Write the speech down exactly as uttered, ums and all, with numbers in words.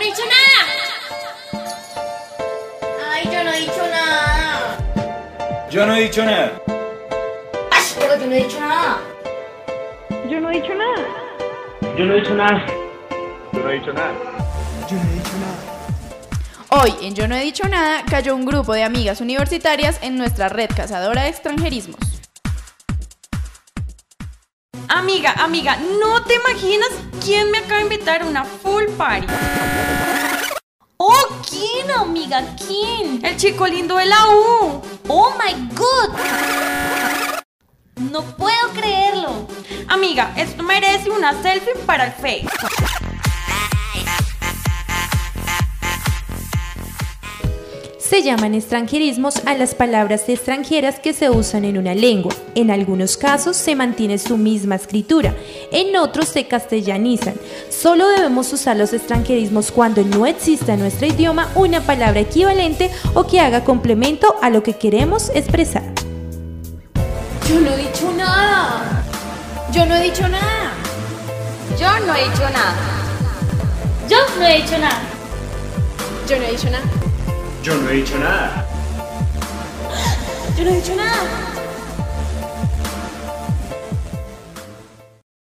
he dicho nada! ¡Ay, yo no he dicho nada! Yo no he dicho nada. ¡Ay, pero yo no he dicho nada! Yo no he dicho nada. Yo no he dicho nada. Yo no he dicho nada. Yo no he dicho nada. Hoy en Yo no he dicho nada cayó un grupo de amigas universitarias en nuestra red cazadora de extranjerismos. Amiga, amiga, ¿no te imaginas quién me acaba de invitar a una full party? ¡Oh, quién, amiga! ¿Quién? El chico lindo de la U. ¡Oh, my God! No puedo creerlo. Amiga, esto merece una selfie para el Face. Se llaman extranjerismos a las palabras extranjeras que se usan en una lengua. En algunos casos se mantiene su misma escritura, en otros se castellanizan. Solo debemos usar los extranjerismos cuando no exista en nuestro idioma una palabra equivalente o que haga complemento a lo que queremos expresar. ¡Yo no he dicho nada! Yo no he dicho nada. Yo no he dicho nada. Yo no he dicho nada. Yo no he dicho nada. Yo no he dicho nada. Yo no he dicho nada.